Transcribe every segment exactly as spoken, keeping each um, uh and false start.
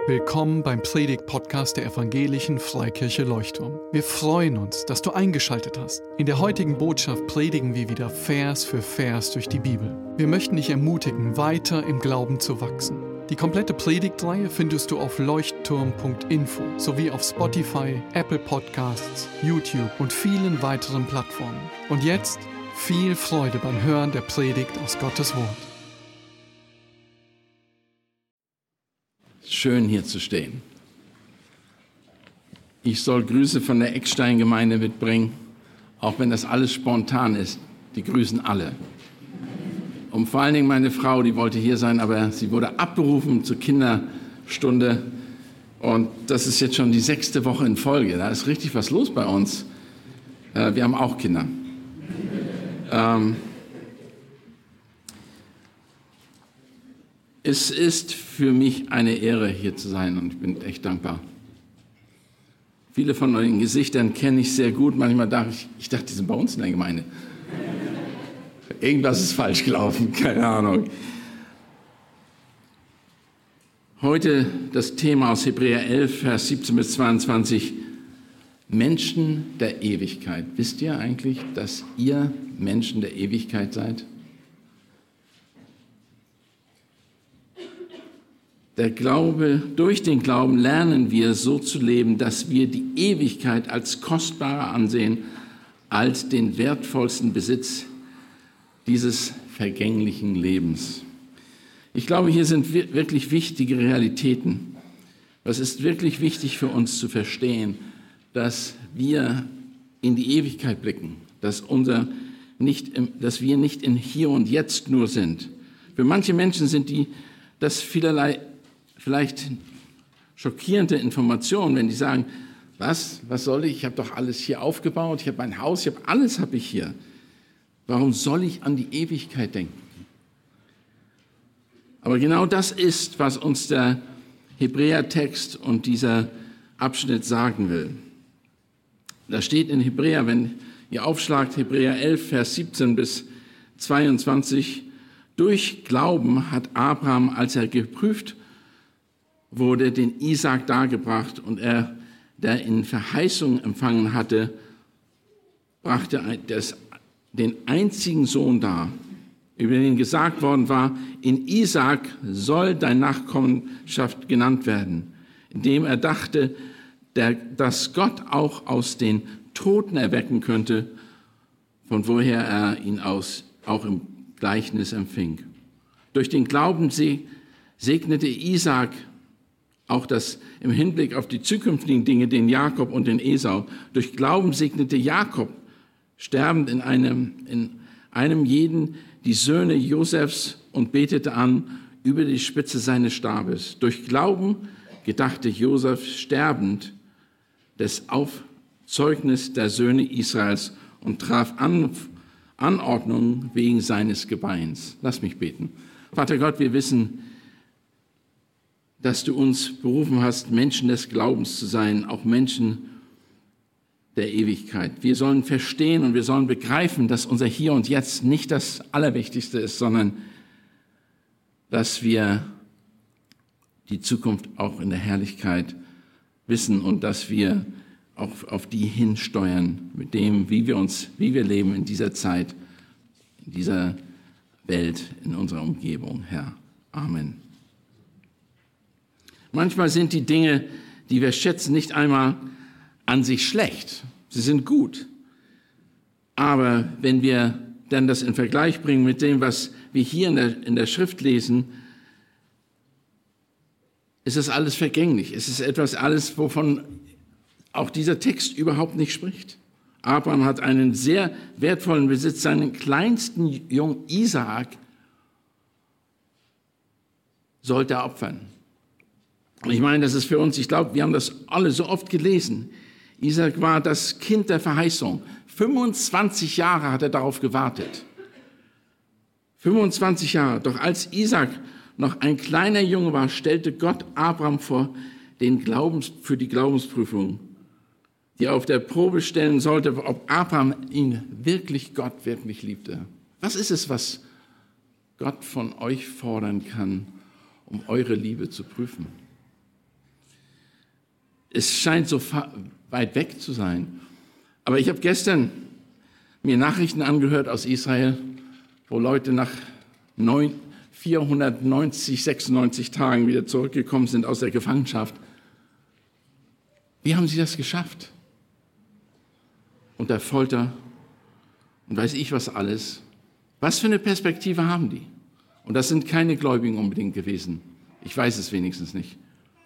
Willkommen beim Predigt-Podcast der Evangelischen Freikirche Leuchtturm. Wir freuen uns, dass du eingeschaltet hast. In der heutigen Botschaft predigen wir wieder Vers für Vers durch die Bibel. Wir möchten dich ermutigen, weiter im Glauben zu wachsen. Die komplette Predigtreihe findest du auf leuchtturm punkt info sowie auf Spotify, Apple Podcasts, YouTube und vielen weiteren Plattformen. Und jetzt viel Freude beim Hören der Predigt aus Gottes Wort. Schön hier zu stehen. Ich soll Grüße von der Eckstein-Gemeinde mitbringen, auch wenn das alles spontan ist. Die grüßen alle. Und vor allen Dingen meine Frau, die wollte hier sein, aber sie wurde abberufen zur Kinderstunde. Und das ist jetzt schon die sechste Woche in Folge. Da ist richtig was los bei uns. Äh, wir haben auch Kinder. Ähm, Es ist für mich eine Ehre, hier zu sein, und ich bin echt dankbar. Viele von euren Gesichtern kenne ich sehr gut. Manchmal dachte ich, ich dachte, die sind bei uns in der Gemeinde. Irgendwas ist falsch gelaufen, keine Ahnung. Heute das Thema aus Hebräer elf, Vers siebzehn bis zweiundzwanzig. Menschen der Ewigkeit. Wisst ihr eigentlich, dass ihr Menschen der Ewigkeit seid? Der Glaube, durch den Glauben lernen wir so zu leben, dass wir die Ewigkeit als kostbarer ansehen als den wertvollsten Besitz dieses vergänglichen Lebens. Ich glaube, hier sind wirklich wichtige Realitäten. Es ist wirklich wichtig für uns zu verstehen, dass wir in die Ewigkeit blicken, dass, unser nicht im, dass wir nicht in Hier und Jetzt nur sind. Für manche Menschen sind die das vielerlei vielleicht schockierende Informationen, wenn die sagen, was, was soll ich, ich habe doch alles hier aufgebaut, ich habe mein Haus, ich habe alles habe ich hier. Warum soll ich an die Ewigkeit denken? Aber genau das ist, was uns der Hebräer-Text und dieser Abschnitt sagen will. Da steht in Hebräer, wenn ihr aufschlagt, Hebräer elf, Vers siebzehn bis zweiundzwanzig, durch Glauben hat Abraham, als er geprüft wurde, den Isaak dargebracht, und er, der in Verheißung empfangen hatte, brachte das, den einzigen Sohn dar, über den gesagt worden war, in Isaak soll deine Nachkommenschaft genannt werden, indem er dachte, der, dass Gott auch aus den Toten erwecken könnte, von woher er ihn aus, auch im Gleichnis empfing. Durch den Glauben segnete Isaak auch das im Hinblick auf die zukünftigen Dinge, den Jakob und den Esau. Durch Glauben segnete Jakob, sterbend in einem, in einem jeden, die Söhne Josefs, und betete an über die Spitze seines Stabes. Durch Glauben gedachte Josef, sterbend, des Aufzeugnis der Söhne Israels und traf an, Anordnungen wegen seines Gebeins. Lass mich beten. Vater Gott, wir wissen, dass du uns berufen hast, Menschen des Glaubens zu sein, auch Menschen der Ewigkeit. Wir sollen verstehen und wir sollen begreifen, dass unser Hier und Jetzt nicht das Allerwichtigste ist, sondern dass wir die Zukunft auch in der Herrlichkeit wissen und dass wir auch auf die hinsteuern, mit dem, wie wir uns, wie wir leben in dieser Zeit, in dieser Welt, in unserer Umgebung, Herr. Amen. Manchmal sind die Dinge, die wir schätzen, nicht einmal an sich schlecht. Sie sind gut. Aber wenn wir dann das in Vergleich bringen mit dem, was wir hier in der, in der Schrift lesen, ist es alles vergänglich. Es ist etwas alles, wovon auch dieser Text überhaupt nicht spricht. Abraham hat einen sehr wertvollen Besitz, seinen kleinsten Jungen Isaak sollte er opfern. Ich meine, das ist für uns, ich glaube, wir haben das alle so oft gelesen. Isaak war das Kind der Verheißung. fünfundzwanzig Jahre hat er darauf gewartet. fünfundzwanzig Jahre. Doch als Isaak noch ein kleiner Junge war, stellte Gott Abraham vor den Glaubens, für die Glaubensprüfung, die er auf der Probe stellen sollte, ob Abraham ihn wirklich, Gott wirklich liebte. Was ist es, was Gott von euch fordern kann, um eure Liebe zu prüfen? es scheint so weit weg zu sein. Aber ich habe gestern mir Nachrichten angehört aus Israel, wo Leute nach vierhundertneunzig, sechsundneunzig Tagen wieder zurückgekommen sind aus der Gefangenschaft. Wie haben sie das geschafft? Unter Folter und weiß ich was alles. Was für eine Perspektive haben die? Und das sind keine Gläubigen unbedingt gewesen. Ich weiß es wenigstens nicht.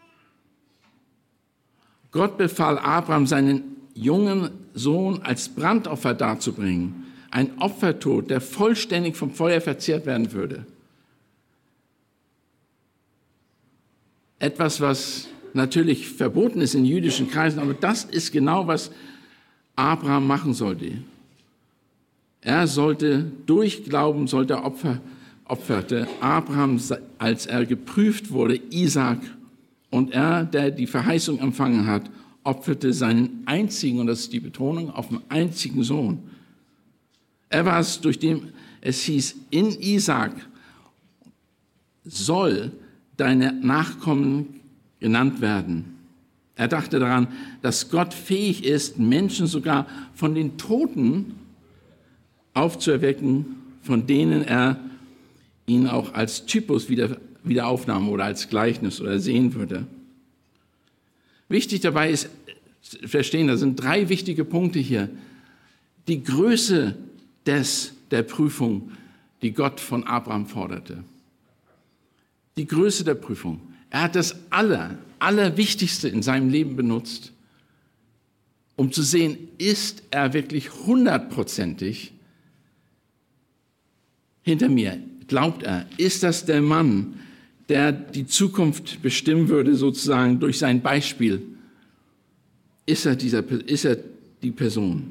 Gott befahl Abraham, seinen jungen Sohn als Brandopfer darzubringen. Ein Opfertod, der vollständig vom Feuer verzehrt werden würde. Etwas, was natürlich verboten ist in jüdischen Kreisen, aber das ist genau, was Abraham machen sollte. Er sollte durch Glauben, sollte er Opfer, opferte Abraham, als er geprüft wurde, Isaak, und er, der die Verheißung empfangen hat, opferte seinen einzigen, und das ist die Betonung, auf den einzigen Sohn. Er war es, durch den es hieß, in Isaak soll deine Nachkommen genannt werden. Er dachte daran, dass Gott fähig ist, Menschen sogar von den Toten aufzuerwecken, von denen er ihn auch als Typus wieder, wieder aufnahm oder als Gleichnis oder sehen würde. Wichtig dabei ist, verstehen, da sind drei wichtige Punkte hier. Die Größe des, der Prüfung, die Gott von Abraham forderte. Die Größe der Prüfung. Er hat das Aller, Allerwichtigste in seinem Leben benutzt, um zu sehen, ist er wirklich hundertprozentig hinter mir? Glaubt er? Ist das der Mann, der die Zukunft bestimmen würde, sozusagen durch sein Beispiel? Ist er, dieser, ist er die Person?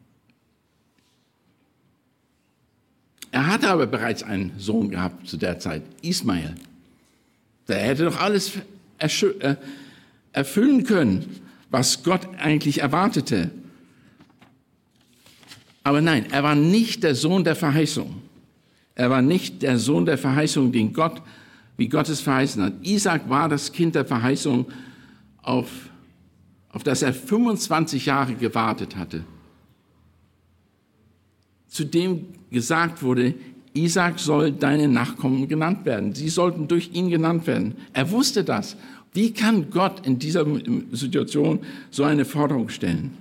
Er hatte aber bereits einen Sohn gehabt zu der Zeit, Ismael. Der hätte doch alles erfüllen können, was Gott eigentlich erwartete. Aber nein, er war nicht der Sohn der Verheißung. Er war nicht der Sohn der Verheißung, den Gott, wie Gott es verheißen hat. Isaak war das Kind der Verheißung, auf, auf das er fünfundzwanzig Jahre gewartet hatte. Zu dem gesagt wurde, Isaak soll deine Nachkommen genannt werden. Sie sollten durch ihn genannt werden. Er wusste das. Wie kann Gott in dieser Situation so eine Forderung stellen?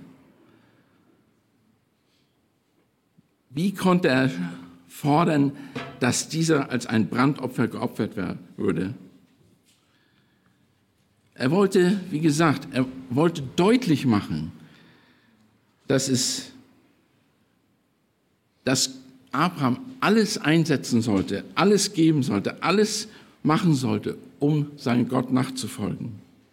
Wie konnte er fordern, dass dieser als ein Brandopfer geopfert würde? Er wollte, wie gesagt, er wollte deutlich machen, dass es, dass Abraham alles einsetzen sollte, alles geben sollte, alles machen sollte, um seinem Gott nachzufolgen.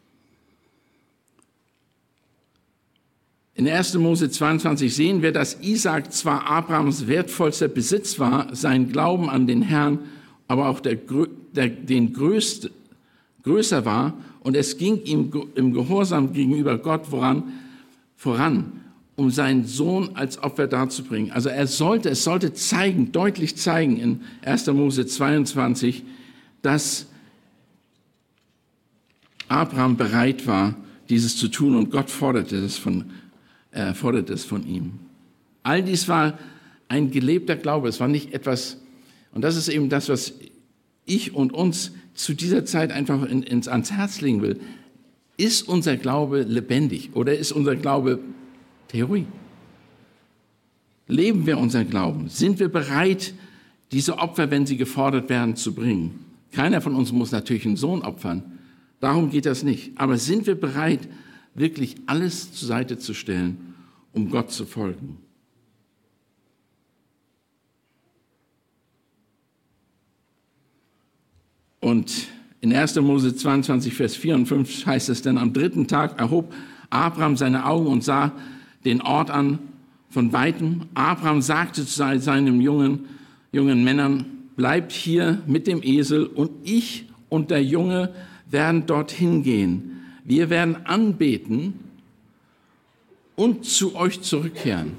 In erster Mose zweiundzwanzig sehen wir, dass Isaak zwar Abrahams wertvollster Besitz war, sein Glauben an den Herrn, aber auch der, der, den größte, größer war, und es ging ihm im Gehorsam gegenüber Gott voran, voran um seinen Sohn als Opfer darzubringen. Also er sollte, es sollte zeigen, deutlich zeigen in erster Mose zweiundzwanzig, dass Abraham bereit war, dieses zu tun, und Gott forderte es von, äh, forderte es von ihm. All dies war ein gelebter Glaube. Es war nicht etwas, und das ist eben das, was ich und uns zu dieser Zeit einfach in, ins, ans Herz legen will. Ist unser Glaube lebendig oder ist unser Glaube Theorie? Leben wir unseren Glauben? Sind wir bereit, diese Opfer, wenn sie gefordert werden, zu bringen? Keiner von uns muss natürlich einen Sohn opfern. Darum geht das nicht. Aber sind wir bereit, wirklich alles zur Seite zu stellen, um Gott zu folgen? Und in erster Mose zweiundzwanzig, Vers vier und fünf heißt es, denn am dritten Tag erhob Abraham seine Augen und sah den Ort an von Weitem. Abraham sagte zu seinen jungen, jungen Männern, bleibt hier mit dem Esel und ich und der Junge werden dorthin gehen. Wir werden anbeten und zu euch zurückkehren.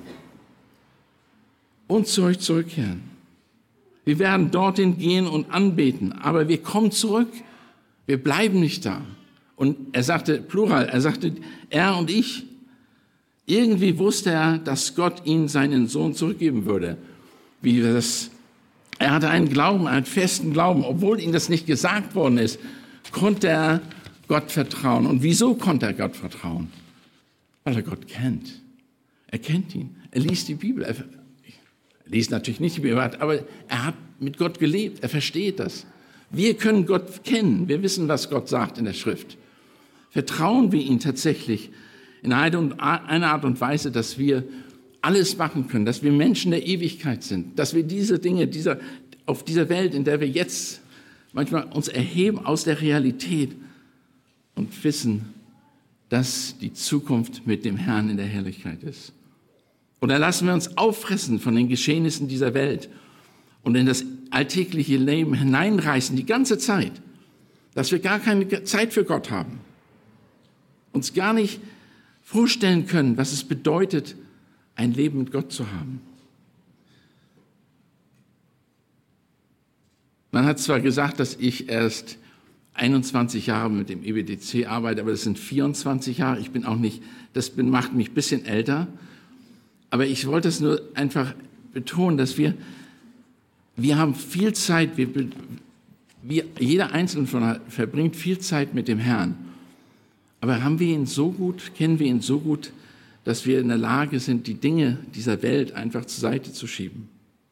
Und zu euch zurückkehren. Wir werden dorthin gehen und anbeten, aber wir kommen zurück. Wir bleiben nicht da. Und er sagte, Plural, er sagte, er und ich. Irgendwie wusste er, dass Gott ihm seinen Sohn zurückgeben würde. Wie das, er hatte einen Glauben, einen festen Glauben. Obwohl ihm das nicht gesagt worden ist, konnte er Gott vertrauen. Und wieso konnte er Gott vertrauen? Weil er Gott kennt. Er kennt ihn. Er liest die Bibel. Er, er liest natürlich nicht die Bibel, aber er hat mit Gott gelebt. Er versteht das. Wir können Gott kennen. Wir wissen, was Gott sagt in der Schrift. Vertrauen wir ihm tatsächlich in einer Art und Weise, dass wir alles machen können, dass wir Menschen der Ewigkeit sind, dass wir diese Dinge dieser, auf dieser Welt, in der wir jetzt manchmal uns erheben aus der Realität und wissen, dass die Zukunft mit dem Herrn in der Herrlichkeit ist. Oder lassen wir uns auffressen von den Geschehnissen dieser Welt und in das alltägliche Leben hineinreißen, die ganze Zeit, dass wir gar keine Zeit für Gott haben, uns gar nicht vorstellen können, was es bedeutet, ein Leben mit Gott zu haben. Man hat zwar gesagt, dass ich erst einundzwanzig Jahre mit dem E B D C arbeite, aber das sind vierundzwanzig Jahre. Ich bin auch nicht, das macht mich ein bisschen älter. Aber ich wollte es nur einfach betonen, dass wir, wir haben viel Zeit, wir, wir, jeder Einzelne von uns verbringt viel Zeit mit dem Herrn. Aber haben wir ihn so gut, kennen wir ihn so gut, dass wir in der Lage sind, die Dinge dieser Welt einfach zur Seite zu schieben.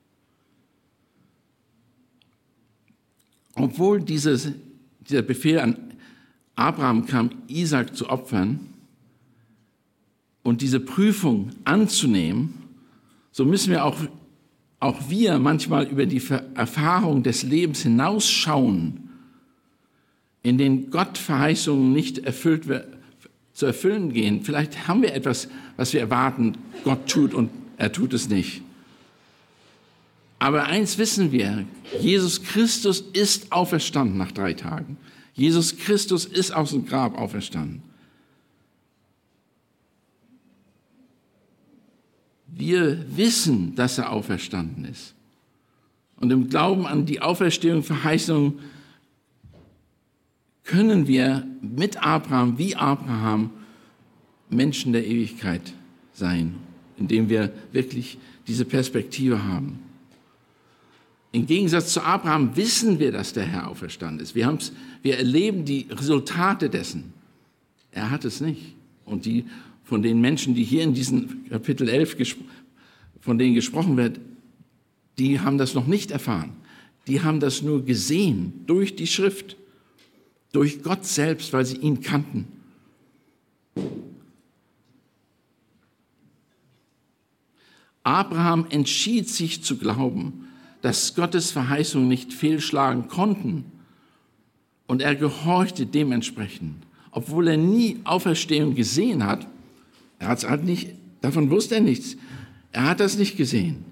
Obwohl dieses, dieser Befehl an Abraham kam, Isaak zu opfern und diese Prüfung anzunehmen, so müssen wir auch, auch wir manchmal über die Erfahrung des Lebens hinausschauen, in denen Gott Verheißungen nicht erfüllt zu erfüllen gehen. Vielleicht haben wir etwas, was wir erwarten, Gott tut und er tut es nicht. Aber eins wissen wir, Jesus Christus ist auferstanden nach drei Tagen. Jesus Christus ist aus dem Grab auferstanden. Wir wissen, dass er auferstanden ist. Und im Glauben an die Auferstehung, Verheißung können wir mit Abraham, wie Abraham, Menschen der Ewigkeit sein, indem wir wirklich diese Perspektive haben. Im Gegensatz zu Abraham wissen wir, dass der Herr auferstanden ist. Wir, haben's, wir erleben die Resultate dessen. Er hat es nicht. Und die von den Menschen, die hier in diesem Kapitel elf, von denen gesprochen wird, die haben das noch nicht erfahren. Die haben das nur gesehen durch die Schrift, durch Gott selbst, weil sie ihn kannten. Abraham entschied sich zu glauben, dass Gottes Verheißungen nicht fehlschlagen konnten. Und er gehorchte dementsprechend. Obwohl er nie Auferstehung gesehen hat, er hat's halt nicht, davon wusste er nichts. Er hat das nicht gesehen.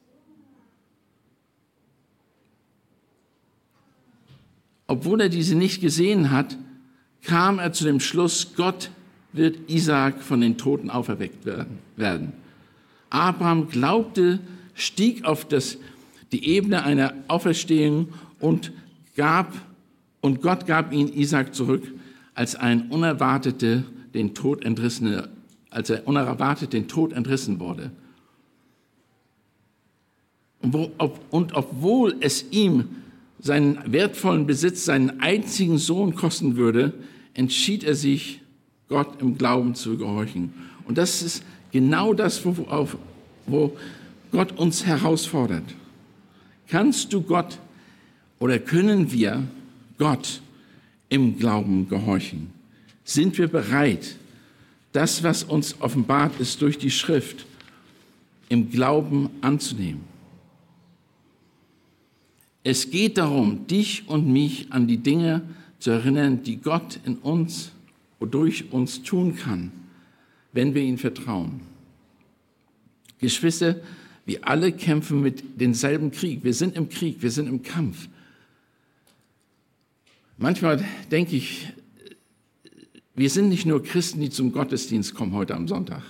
Obwohl er diese nicht gesehen hat, kam er zu dem Schluss, Gott wird Isaak von den Toten auferweckt werden. Abraham glaubte, stieg auf das, die Ebene einer Auferstehung und gab, und Gott gab ihn Isaak zurück, als ein unerwartete, den Tod entrissene, als er unerwartet den Tod entrissen wurde. Und, wo, ob, und obwohl es ihm seinen wertvollen Besitz, seinen einzigen Sohn kosten würde, entschied er sich, Gott im Glauben zu gehorchen. Und das ist genau das, wo, auf, wo Gott uns herausfordert. Kannst du Gott oder können wir Gott im Glauben gehorchen? Sind wir bereit, das, was uns offenbart ist durch die Schrift, im Glauben anzunehmen? Es geht darum, dich und mich an die Dinge zu erinnern, die Gott in uns und durch uns tun kann, wenn wir ihm vertrauen. Geschwister, wir alle kämpfen mit demselben Krieg. Wir sind im Krieg, wir sind im Kampf. Manchmal denke ich, wir sind nicht nur Christen, die zum Gottesdienst kommen heute am Sonntag.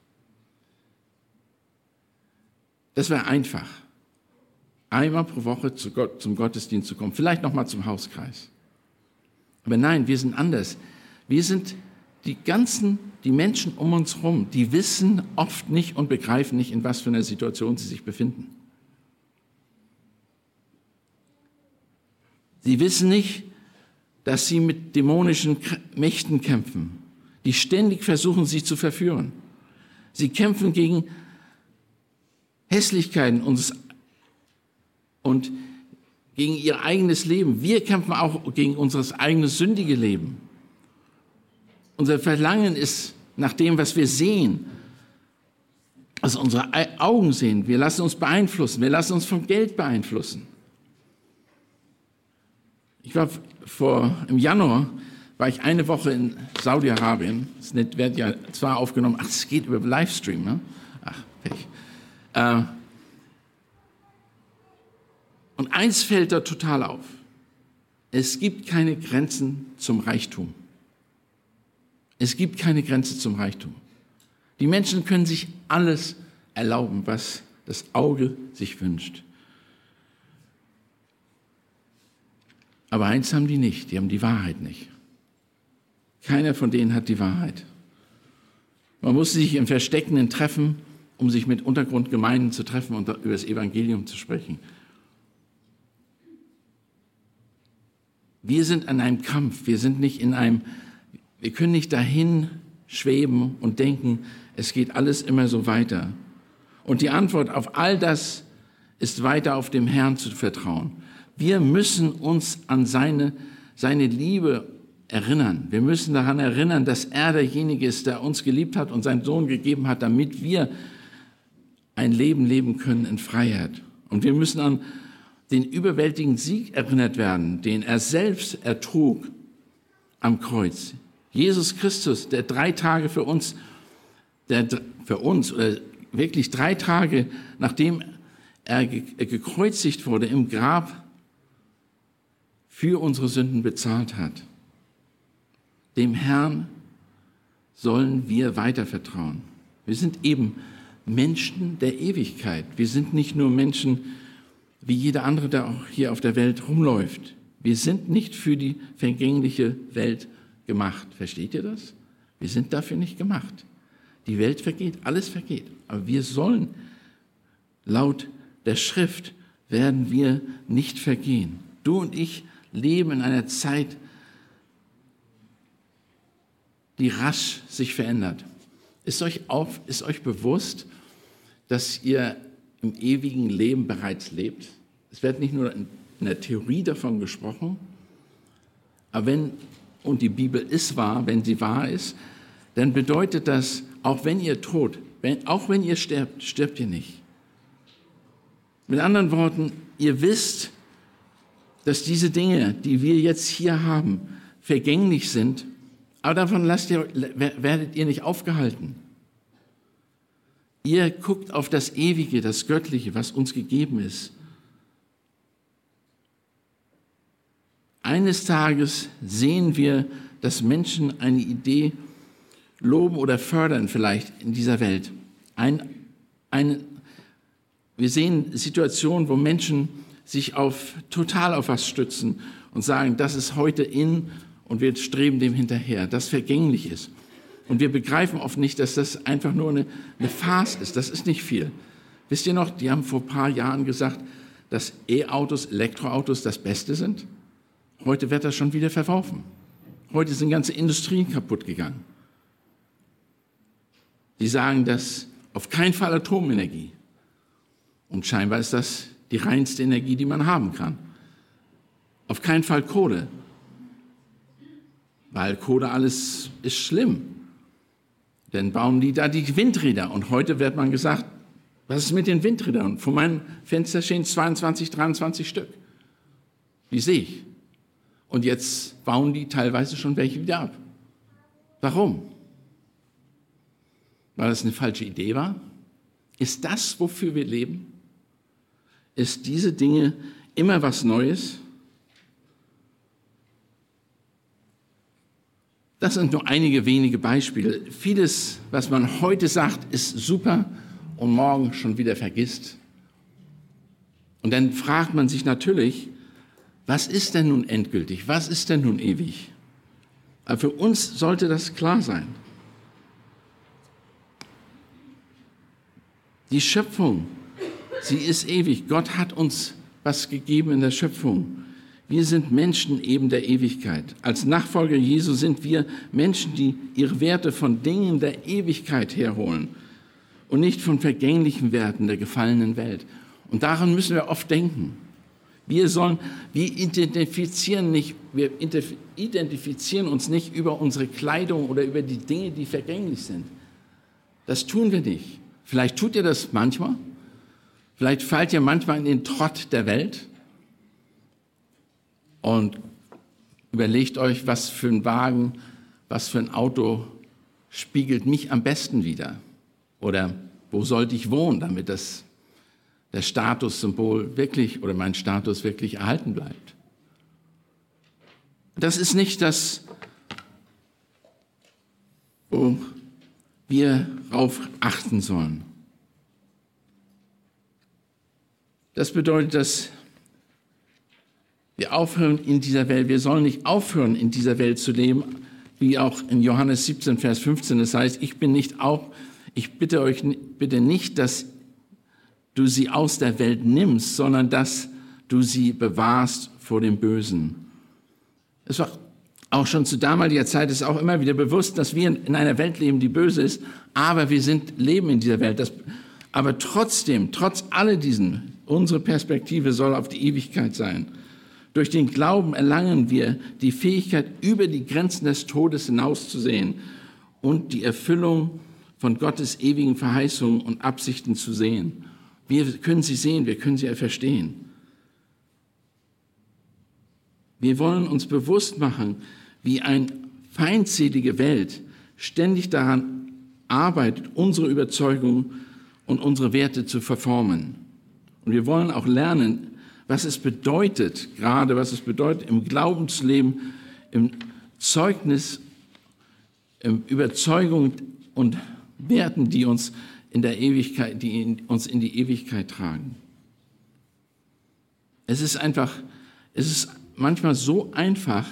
Das wäre einfach, einmal pro Woche zu Gott, zum Gottesdienst zu kommen, vielleicht noch mal zum Hauskreis. Aber nein, wir sind anders. Wir sind die ganzen, die Menschen um uns herum, die wissen oft nicht und begreifen nicht, in was für einer Situation sie sich befinden. Sie wissen nicht, dass sie mit dämonischen Mächten kämpfen, die ständig versuchen, sie zu verführen. Sie kämpfen gegen Hässlichkeiten unseres und gegen ihr eigenes Leben. Wir kämpfen auch gegen unser eigenes sündige Leben. Unser Verlangen ist nach dem, was wir sehen, was unsere Augen sehen. Wir lassen uns beeinflussen. Wir lassen uns vom Geld beeinflussen. Ich war vor, im Januar war ich eine Woche in Saudi-Arabien. Es wird ja zwar aufgenommen, ach, es geht über Livestream, ne? Ach, Pech. Äh, und eins fällt da total auf. Es gibt keine Grenzen zum Reichtum. Es gibt keine Grenze zum Reichtum. Die Menschen können sich alles erlauben, was das Auge sich wünscht. Aber eins haben die nicht, die haben die Wahrheit nicht. Keiner von denen hat die Wahrheit. Man muss sich im Versteckten treffen, um sich mit Untergrundgemeinden zu treffen und über das Evangelium zu sprechen. Wir sind an einem Kampf, wir sind nicht in einem, wir können nicht dahin schweben und denken, es geht alles immer so weiter. Und die Antwort auf all das ist weiter auf dem Herrn zu vertrauen. Wir müssen uns an seine, seine Liebe erinnern. Wir müssen daran erinnern, dass er derjenige ist, der uns geliebt hat und seinen Sohn gegeben hat, damit wir ein Leben leben können in Freiheit. Und wir müssen an den überwältigenden Sieg erinnert werden, den er selbst ertrug am Kreuz. Jesus Christus, der drei Tage für uns, der für uns, oder wirklich drei Tage, nachdem er gekreuzigt wurde, im Grab für unsere Sünden bezahlt hat. Dem Herrn sollen wir weiter vertrauen. Wir sind eben Menschen der Ewigkeit. Wir sind nicht nur Menschen wie jeder andere, der auch hier auf der Welt rumläuft. Wir sind nicht für die vergängliche Welt gemacht. Versteht ihr das? Wir sind dafür nicht gemacht. Die Welt vergeht, alles vergeht. Aber wir sollen, laut der Schrift, werden wir nicht vergehen. Du und ich leben in einer Zeit, die rasch sich verändert. Ist euch, auf, ist euch bewusst, dass ihr im ewigen Leben bereits lebt? Es wird nicht nur in der Theorie davon gesprochen, aber wenn, und die Bibel ist wahr, wenn sie wahr ist, dann bedeutet das, auch wenn ihr tot, wenn, auch wenn ihr sterbt, stirbt ihr nicht. Mit anderen Worten, ihr wisst, dass diese Dinge, die wir jetzt hier haben, vergänglich sind, aber davon lasst ihr, werdet ihr nicht aufgehalten. Ihr guckt auf das Ewige, das Göttliche, was uns gegeben ist. Eines Tages sehen wir, dass Menschen eine Idee loben oder fördern vielleicht in dieser Welt. Ein, ein, wir sehen Situationen, wo Menschen sich auf, total auf was stützen und sagen, das ist heute in und wir streben dem hinterher, das vergänglich ist. Und wir begreifen oft nicht, dass das einfach nur eine, eine Farce ist. Das ist nicht viel. Wisst ihr noch, die haben vor ein paar Jahren gesagt, dass E-Autos, Elektroautos das Beste sind. Heute wird das schon wieder verworfen. Heute sind ganze Industrien kaputt gegangen. Die sagen, dass auf keinen Fall Atomenergie. Und scheinbar ist das die reinste Energie, die man haben kann. Auf keinen Fall Kohle. Weil Kohle alles ist schlimm. Dann bauen die da die Windräder. Und heute wird man gesagt, was ist mit den Windrädern? Und vor meinem Fenster stehen zweiundzwanzig, dreiundzwanzig Stück. Die sehe ich. Und jetzt bauen die teilweise schon welche wieder ab. Warum? Weil das eine falsche Idee war? Ist das, wofür wir leben? Ist diese Dinge immer was Neues? Das sind nur einige wenige Beispiele. Vieles, was man heute sagt, ist super und morgen schon wieder vergisst. Und dann fragt man sich natürlich, was ist denn nun endgültig? Was ist denn nun ewig? Aber für uns sollte das klar sein. Die Schöpfung, sie ist ewig. Gott hat uns was gegeben in der Schöpfung. Wir sind Menschen eben der Ewigkeit. Als Nachfolger Jesu sind wir Menschen, die ihre Werte von Dingen der Ewigkeit herholen und nicht von vergänglichen Werten der gefallenen Welt. Und daran müssen wir oft denken. Wir sollen, wir identifizieren nicht, wir identifizieren uns nicht über unsere Kleidung oder über die Dinge, die vergänglich sind. Das tun wir nicht. Vielleicht tut ihr das manchmal. Vielleicht fallt ihr manchmal in den Trott der Welt und überlegt euch, was für ein Wagen, was für ein Auto spiegelt mich am besten wider. Oder wo sollte ich wohnen, damit das, das Statussymbol wirklich oder mein Status wirklich erhalten bleibt. Das ist nicht das, wo wir darauf achten sollen. Das bedeutet, dass wir aufhören in dieser Welt, wir sollen nicht aufhören in dieser Welt zu leben, wie auch in Johannes siebzehn, Vers fünfzehn, das heißt, ich bin nicht auch, ich bitte euch bitte nicht, dass du sie aus der Welt nimmst, sondern dass du sie bewahrst vor dem Bösen. Es war auch schon zu damaliger Zeit ist auch immer wieder bewusst, dass wir in einer Welt leben, die böse ist, aber wir sind, leben in dieser Welt. Das, aber trotzdem, trotz all diesen, unsere Perspektive soll auf die Ewigkeit sein. Durch den Glauben erlangen wir die Fähigkeit, über die Grenzen des Todes hinauszusehen und die Erfüllung von Gottes ewigen Verheißungen und Absichten zu sehen. Wir können sie sehen, wir können sie verstehen. Wir wollen uns bewusst machen, wie eine feindselige Welt ständig daran arbeitet, unsere Überzeugungen und unsere Werte zu verformen. Und wir wollen auch lernen, was es bedeutet, gerade was es bedeutet, im Glaubensleben, im Zeugnis, in Überzeugung und Werten, die uns in der Ewigkeit, die in, uns in die Ewigkeit tragen. Es ist einfach, es ist manchmal so einfach,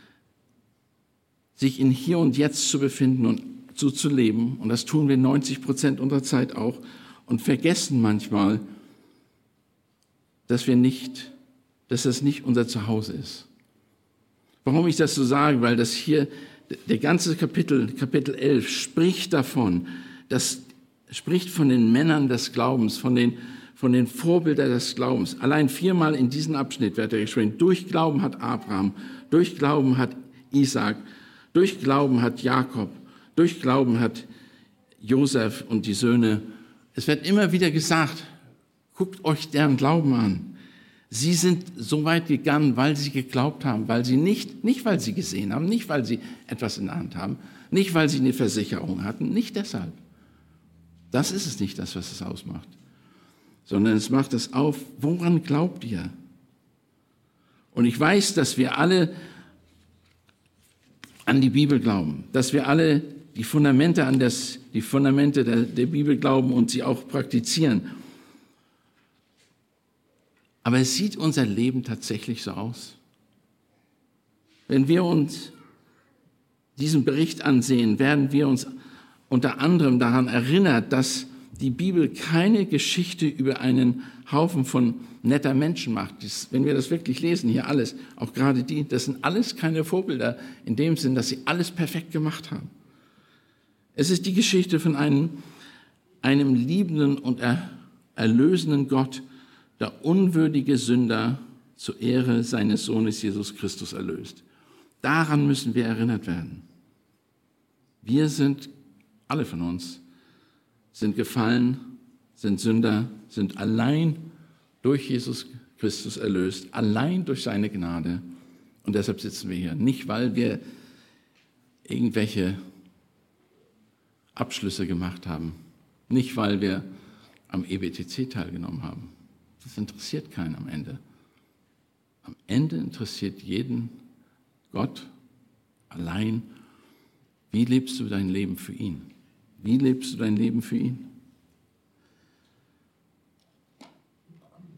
sich in Hier und Jetzt zu befinden und so zu leben. Und das tun wir neunzig Prozent unserer Zeit auch und vergessen manchmal, dass wir nicht, dass das nicht unser Zuhause ist. Warum ich das so sage? Weil das hier, der ganze Kapitel, Kapitel elf, spricht davon, das spricht von den Männern des Glaubens, von den, von den Vorbildern des Glaubens. Allein viermal in diesem Abschnitt wird er geschrieben. Durch Glauben hat Abraham, durch Glauben hat Isaac, durch Glauben hat Jakob, durch Glauben hat Josef und die Söhne. Es wird immer wieder gesagt, guckt euch deren Glauben an. Sie sind so weit gegangen, weil sie geglaubt haben, weil sie nicht, nicht weil sie gesehen haben, nicht weil sie etwas in der Hand haben, nicht weil sie eine Versicherung hatten, nicht deshalb. Das ist es nicht, das, was es ausmacht. Sondern es macht es auf, woran glaubt ihr? Und ich weiß, dass wir alle an die Bibel glauben, dass wir alle die Fundamente an das, die Fundamente der, der Bibel glauben und sie auch praktizieren. Aber es sieht unser Leben tatsächlich so aus. Wenn wir uns diesen Bericht ansehen, werden wir uns unter anderem daran erinnert, dass die Bibel keine Geschichte über einen Haufen von netter Menschen macht. Das, wenn wir das wirklich lesen, hier alles, auch gerade die, das sind alles keine Vorbilder in dem Sinn, dass sie alles perfekt gemacht haben. Es ist die Geschichte von einem, einem liebenden und er, erlösenden Gott, der unwürdige Sünder zur Ehre seines Sohnes Jesus Christus erlöst. Daran müssen wir erinnert werden. Wir sind, alle von uns, sind gefallen, sind Sünder, sind allein durch Jesus Christus erlöst, allein durch seine Gnade. Und deshalb sitzen wir hier. Nicht, weil wir irgendwelche Abschlüsse gemacht haben. Nicht, weil wir am E B T C teilgenommen haben. Das interessiert keinen am Ende. Am Ende interessiert jeden Gott allein, wie lebst du dein Leben für ihn? Wie lebst du dein Leben für ihn?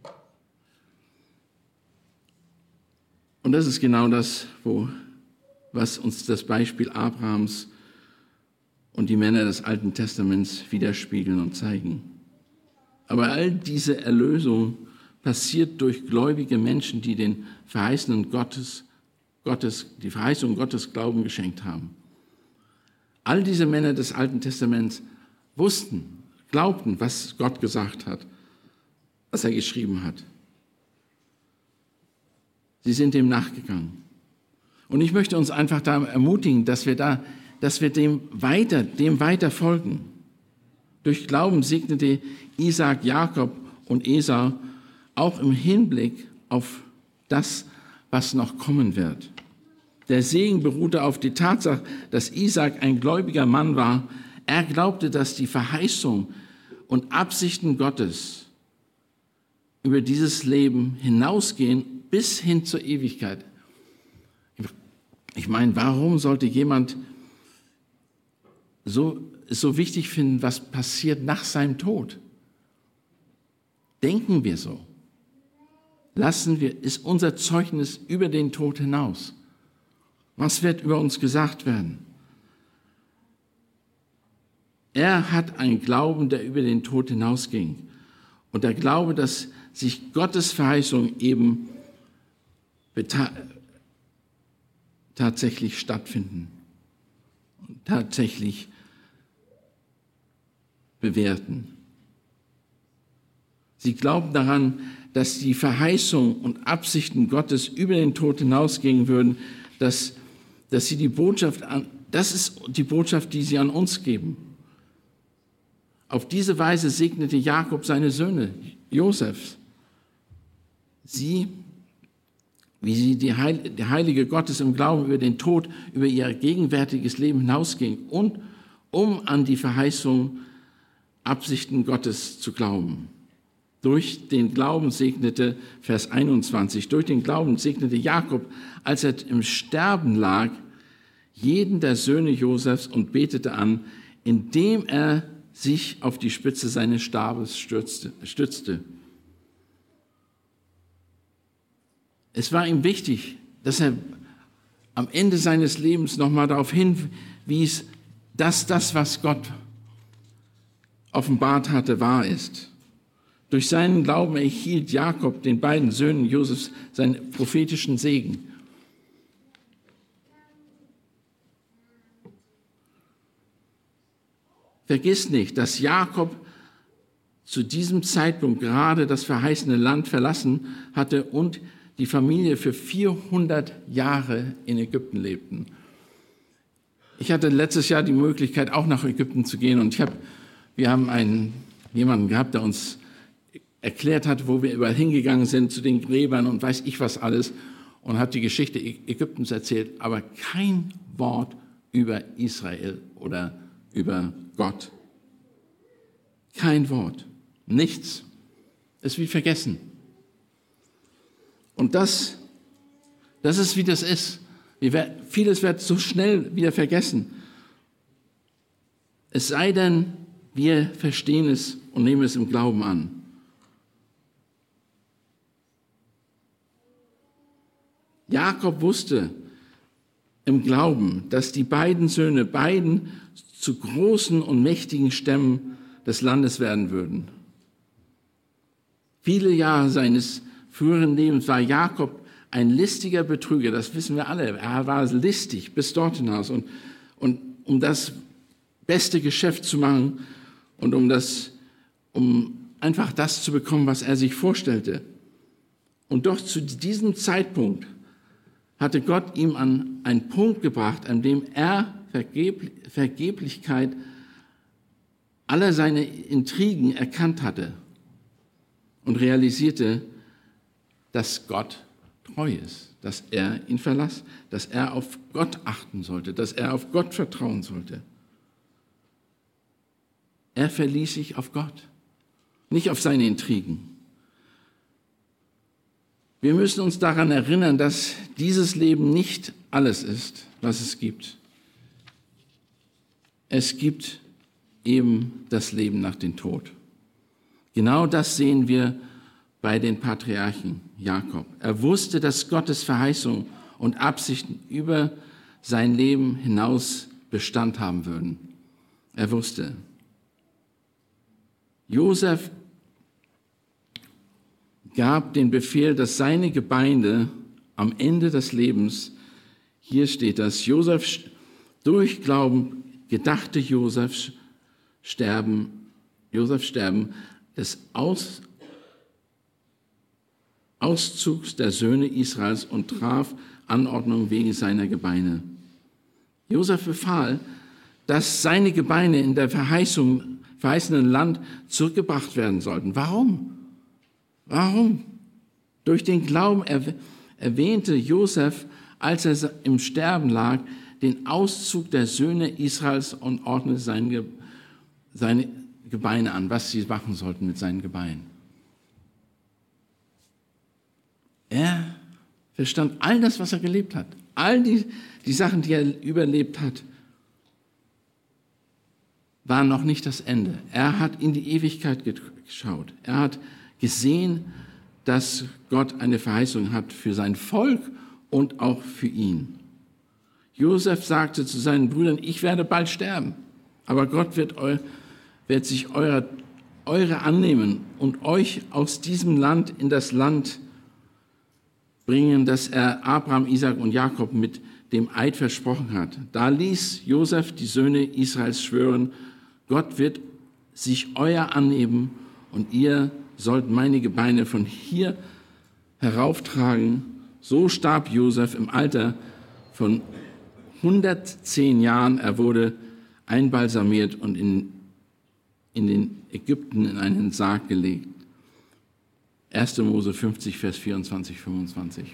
Und das ist genau das, wo, was uns das Beispiel Abrahams und die Männer des Alten Testaments widerspiegeln und zeigen. Aber all diese Erlösung passiert durch gläubige Menschen, die den verheißenen Gottes, Gottes, die Verheißung Gottes Glauben geschenkt haben. All diese Männer des Alten Testaments wussten, glaubten, was Gott gesagt hat, was er geschrieben hat. Sie sind dem nachgegangen. Und ich möchte uns einfach da ermutigen, dass wir da, dass wir dem weiter, dem weiter folgen. Durch Glauben segnete Isaak Jakob und Esau auch im Hinblick auf das, was noch kommen wird. Der Segen beruhte auf die Tatsache, dass Isaak ein gläubiger Mann war. Er glaubte, dass die Verheißung und Absichten Gottes über dieses Leben hinausgehen bis hin zur Ewigkeit. Ich meine, warum sollte jemand so, so wichtig finden, was passiert nach seinem Tod? Denken wir so. Lassen wir, ist unser Zeugnis über den Tod hinaus. Was wird über uns gesagt werden? Er hat einen Glauben, der über den Tod hinausging. Und der Glaube, dass sich Gottes Verheißung eben beta- tatsächlich stattfinden und tatsächlich bewerten. Sie glauben daran, dass die Verheißung und Absichten Gottes über den Tod hinausgehen würden, dass, dass sie die Botschaft an, das ist die Botschaft, die sie an uns geben. Auf diese Weise segnete Jakob seine Söhne, Josef. Sie, wie sie die Heil, der Heilige Gottes im Glauben über den Tod, über ihr gegenwärtiges Leben hinausging und um an die Verheißung, Absichten Gottes zu glauben. Durch den Glauben segnete, Vers einundzwanzig, durch den Glauben segnete Jakob, als er im Sterben lag, jeden der Söhne Josefs und betete an, indem er sich auf die Spitze seines Stabes stützte. stützte. Es war ihm wichtig, dass er am Ende seines Lebens nochmal darauf hinwies, dass das, was Gott offenbart hatte, wahr ist. Durch seinen Glauben erhielt Jakob den beiden Söhnen Josefs seinen prophetischen Segen. Vergiss nicht, dass Jakob zu diesem Zeitpunkt gerade das verheißene Land verlassen hatte und die Familie für vierhundert Jahre in Ägypten lebten. Ich hatte letztes Jahr die Möglichkeit, auch nach Ägypten zu gehen, und ich hab, wir haben einen, jemanden gehabt, der uns erklärt hat, wo wir überall hingegangen sind, zu den Gräbern und weiß ich was alles, und hat die Geschichte Ägyptens erzählt, aber kein Wort über Israel oder über Gott. Kein Wort. Nichts. Es ist wie vergessen. Und das, das ist, wie das ist. Wir, vieles wird so schnell wieder vergessen. Es sei denn, wir verstehen es und nehmen es im Glauben an. Jakob wusste im Glauben, dass die beiden Söhne beiden zu großen und mächtigen Stämmen des Landes werden würden. Viele Jahre seines früheren Lebens war Jakob ein listiger Betrüger, das wissen wir alle. Er war listig bis dort hinaus, und, und um das beste Geschäft zu machen und um, das, um einfach das zu bekommen, was er sich vorstellte. Und doch zu diesem Zeitpunkt hatte Gott ihm an einen Punkt gebracht, an dem er Vergebl- Vergeblichkeit aller seiner Intrigen erkannt hatte und realisierte, dass Gott treu ist, dass er ihn verlässt, dass er auf Gott achten sollte, dass er auf Gott vertrauen sollte. Er verließ sich auf Gott, nicht auf seine Intrigen. Wir müssen uns daran erinnern, dass dieses Leben nicht alles ist, was es gibt. Es gibt eben das Leben nach dem Tod. Genau das sehen wir bei den Patriarchen Jakob. Er wusste, dass Gottes Verheißung und Absichten über sein Leben hinaus Bestand haben würden. Er wusste. Josef gab den Befehl, dass seine Gebeine am Ende des Lebens, hier steht das, Josef, durch Glauben gedachte Josef sterben, Josef sterben, des Aus, Auszugs der Söhne Israels und traf Anordnung wegen seiner Gebeine. Josef befahl, dass seine Gebeine in der Verheißung, verheißenen Land zurückgebracht werden sollten. Warum? Warum? Durch den Glauben erwähnte Josef, als er im Sterben lag, den Auszug der Söhne Israels und ordnete seine, seine Gebeine an, was sie machen sollten mit seinen Gebeinen. Er verstand all das, was er gelebt hat, all die, die Sachen, die er überlebt hat, waren noch nicht das Ende. Er hat in die Ewigkeit geschaut. Er hat gesehen, dass Gott eine Verheißung hat für sein Volk und auch für ihn. Josef sagte zu seinen Brüdern, ich werde bald sterben, aber Gott wird, eu, wird sich eure, eure annehmen und euch aus diesem Land in das Land bringen, das er Abraham, Isaak und Jakob mit dem Eid versprochen hat. Da ließ Josef die Söhne Israels schwören, Gott wird sich euer annehmen und ihr sollt meine Gebeine von hier herauftragen. So starb Josef im Alter von hundertzehn Jahren. Er wurde einbalsamiert und in, in den Ägypten in einen Sarg gelegt. erster Mose fünfzig, Vers vierundzwanzig, fünfundzwanzig.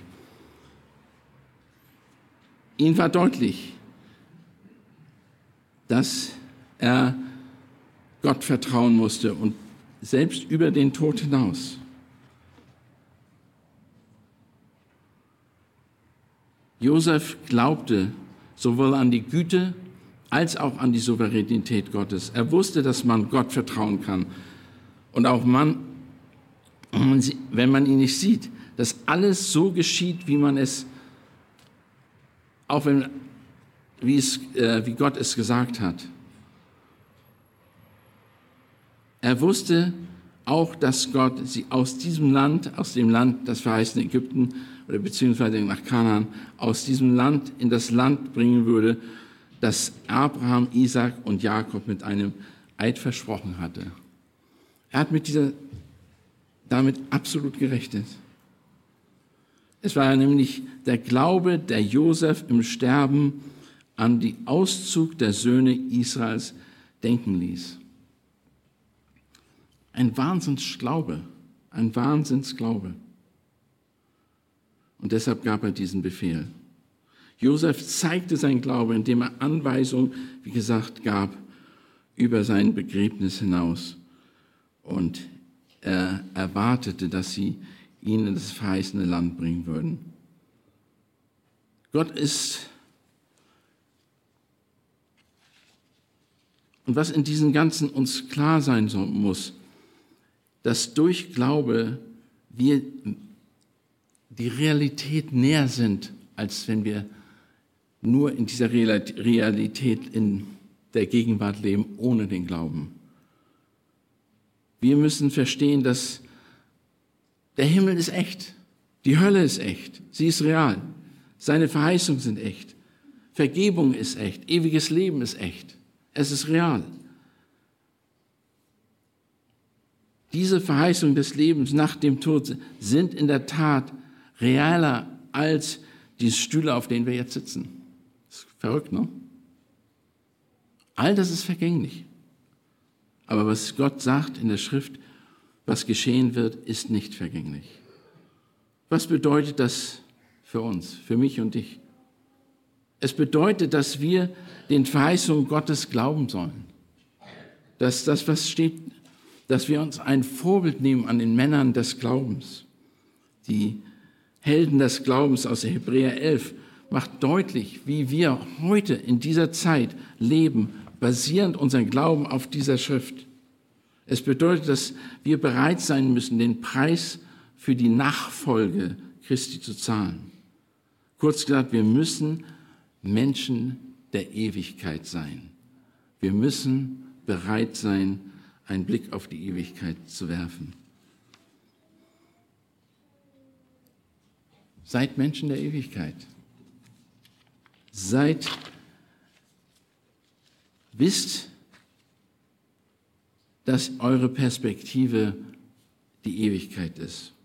Ihm war deutlich, dass er Gott vertrauen musste und selbst über den Tod hinaus. Josef glaubte sowohl an die Güte als auch an die Souveränität Gottes. Er wusste, dass man Gott vertrauen kann und auch man, wenn man ihn nicht sieht, dass alles so geschieht, wie man es, auch wenn, wie, es, äh, wie Gott es gesagt hat. Er wusste auch, dass Gott sie aus diesem Land, aus dem Land, das verheißene Ägypten, oder beziehungsweise nach Kanaan, aus diesem Land in das Land bringen würde, das Abraham, Isaak und Jakob mit einem Eid versprochen hatte. Er hat mit dieser, damit absolut gerechnet. Es war nämlich der Glaube, der Josef im Sterben an den Auszug der Söhne Israels denken ließ. Ein Wahnsinnsglaube, ein Wahnsinnsglaube. Und deshalb gab er diesen Befehl. Josef zeigte sein Glaube, indem er Anweisungen, wie gesagt, gab über sein Begräbnis hinaus. Und er erwartete, dass sie ihn in das verheißene Land bringen würden. Gott ist, und was in diesem Ganzen uns klar sein muss, dass durch Glaube wir die Realität näher sind, als wenn wir nur in dieser Realität in der Gegenwart leben, ohne den Glauben. Wir müssen verstehen, dass der Himmel ist echt, die Hölle ist echt, sie ist real, seine Verheißungen sind echt, Vergebung ist echt, ewiges Leben ist echt, es ist real. Diese Verheißungen des Lebens nach dem Tod sind in der Tat realer als die Stühle, auf denen wir jetzt sitzen. Das ist verrückt, ne? All das ist vergänglich. Aber was Gott sagt in der Schrift, was geschehen wird, ist nicht vergänglich. Was bedeutet das für uns, für mich und dich? Es bedeutet, dass wir den Verheißungen Gottes glauben sollen. Dass das, was steht, dass wir uns ein Vorbild nehmen an den Männern des Glaubens. Die Helden des Glaubens aus der Hebräer elf macht deutlich, wie wir heute in dieser Zeit leben, basierend unseren Glauben auf dieser Schrift. Es bedeutet, dass wir bereit sein müssen, den Preis für die Nachfolge Christi zu zahlen. Kurz gesagt, wir müssen Menschen der Ewigkeit sein. Wir müssen bereit sein, einen Blick auf die Ewigkeit zu werfen. Seid Menschen der Ewigkeit. Seid, wisst, dass eure Perspektive die Ewigkeit ist.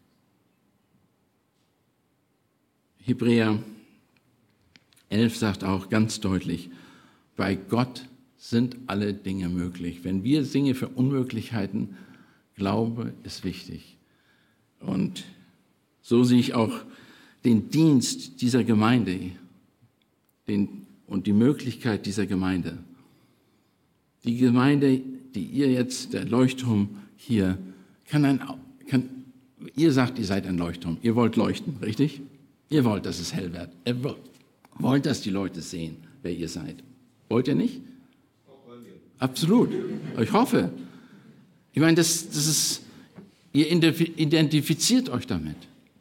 Hebräer elf sagt auch ganz deutlich, bei Gott sind alle Dinge möglich. Wenn wir Dinge für unmöglich halten, Glaube ist wichtig. Und so sehe ich auch den Dienst dieser Gemeinde den, und die Möglichkeit dieser Gemeinde. Die Gemeinde, die ihr jetzt, der Leuchtturm hier, kann ein, kann, ihr sagt, ihr seid ein Leuchtturm, ihr wollt leuchten, richtig? Ihr wollt, dass es hell wird. Ihr wollt, dass die Leute sehen, wer ihr seid. Wollt ihr nicht? Absolut. Ich hoffe. Ich meine, das, das ist, ihr identifiziert euch damit.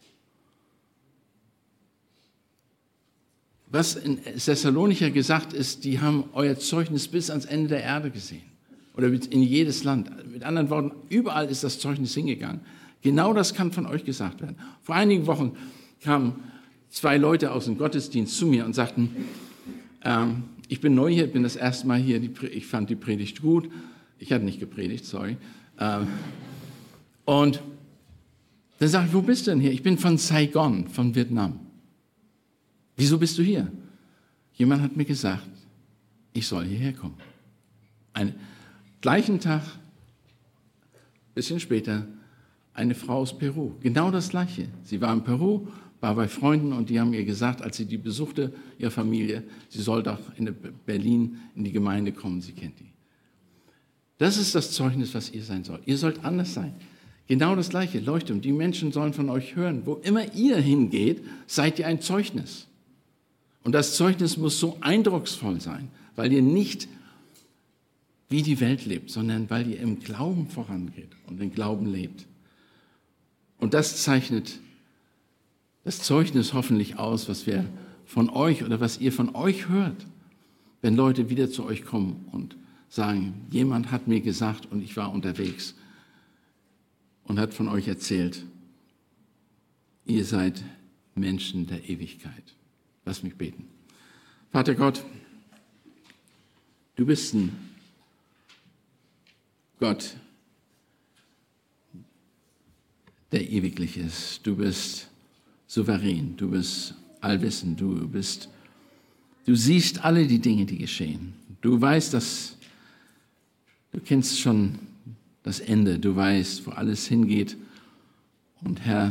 Was in Thessalonicher gesagt ist, die haben euer Zeugnis bis ans Ende der Erde gesehen. Oder in jedes Land. Mit anderen Worten, überall ist das Zeugnis hingegangen. Genau das kann von euch gesagt werden. Vor einigen Wochen kamen zwei Leute aus dem Gottesdienst zu mir und sagten, ähm, ich bin neu hier, bin das erste Mal hier, die, ich fand die Predigt gut. Ich hatte nicht gepredigt, sorry. Ähm, und dann sage ich, wo bist du denn hier? Ich bin von Saigon, von Vietnam. Wieso bist du hier? Jemand hat mir gesagt, ich soll hierher kommen. Einen gleichen Tag, ein bisschen später, eine Frau aus Peru. Genau das Gleiche. Sie war in Peru, war bei Freunden und die haben ihr gesagt, als sie die besuchte, ihre Familie, sie soll doch in Berlin in die Gemeinde kommen, sie kennt die. Das ist das Zeugnis, was ihr sein sollt. Ihr sollt anders sein. Genau das Gleiche, Leuchtturm. Die Menschen sollen von euch hören. Wo immer ihr hingeht, seid ihr ein Zeugnis. Und das Zeugnis muss so eindrucksvoll sein, weil ihr nicht wie die Welt lebt, sondern weil ihr im Glauben vorangeht und im Glauben lebt. Und das zeichnet das Zeugnis hoffentlich aus, was wir von euch oder was ihr von euch hört, wenn Leute wieder zu euch kommen und sagen, jemand hat mir gesagt und ich war unterwegs und hat von euch erzählt, ihr seid Menschen der Ewigkeit. Lass mich beten. Vater Gott, du bist ein Gott, der ewiglich ist. Du bist souverän, du bist allwissend, du bist, du siehst alle die Dinge, die geschehen. Du weißt, dass, du kennst schon das Ende, du weißt, wo alles hingeht. Und Herr,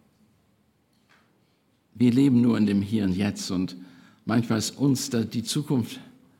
wir leben nur in dem Hier und Jetzt und manchmal ist uns da die Zukunft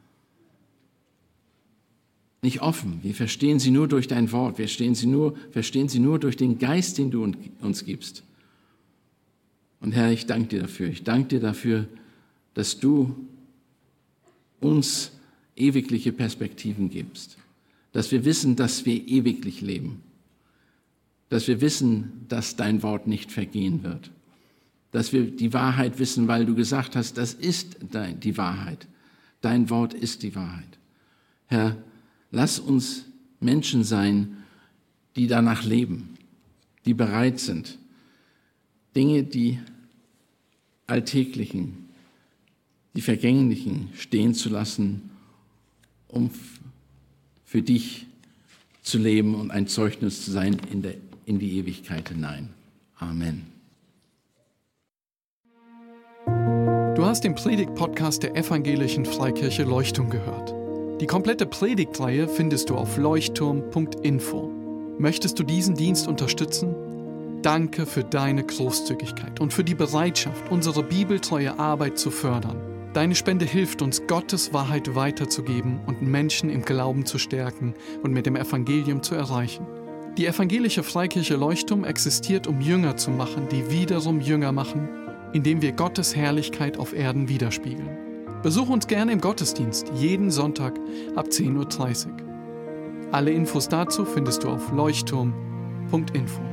nicht offen. Wir verstehen sie nur durch dein Wort, wir verstehen sie nur, verstehen sie nur durch den Geist, den du uns gibst. Und Herr, ich danke dir dafür. Ich danke dir dafür, dass du uns ewigliche Perspektiven gibst. Dass wir wissen, dass wir ewiglich leben. Dass wir wissen, dass dein Wort nicht vergehen wird. Dass wir die Wahrheit wissen, weil du gesagt hast, das ist die Wahrheit. Dein Wort ist die Wahrheit. Herr, lass uns Menschen sein, die danach leben, die bereit sind, Dinge, die alltäglichen, die vergänglichen stehen zu lassen, um für dich zu leben und ein Zeugnis zu sein in, der, in die Ewigkeit hinein. Amen. Du hast den Predigt-Podcast der Evangelischen Freikirche Leuchtturm gehört. Die komplette Predigtreihe findest du auf leuchtturm punkt info. Möchtest du diesen Dienst unterstützen? Danke für deine Großzügigkeit und für die Bereitschaft, unsere bibeltreue Arbeit zu fördern. Deine Spende hilft uns, Gottes Wahrheit weiterzugeben und Menschen im Glauben zu stärken und mit dem Evangelium zu erreichen. Die Evangelische Freikirche Leuchtturm existiert, um Jünger zu machen, die wiederum Jünger machen, indem wir Gottes Herrlichkeit auf Erden widerspiegeln. Besuch uns gerne im Gottesdienst, jeden Sonntag ab zehn Uhr dreißig. Alle Infos dazu findest du auf leuchtturm punkt info.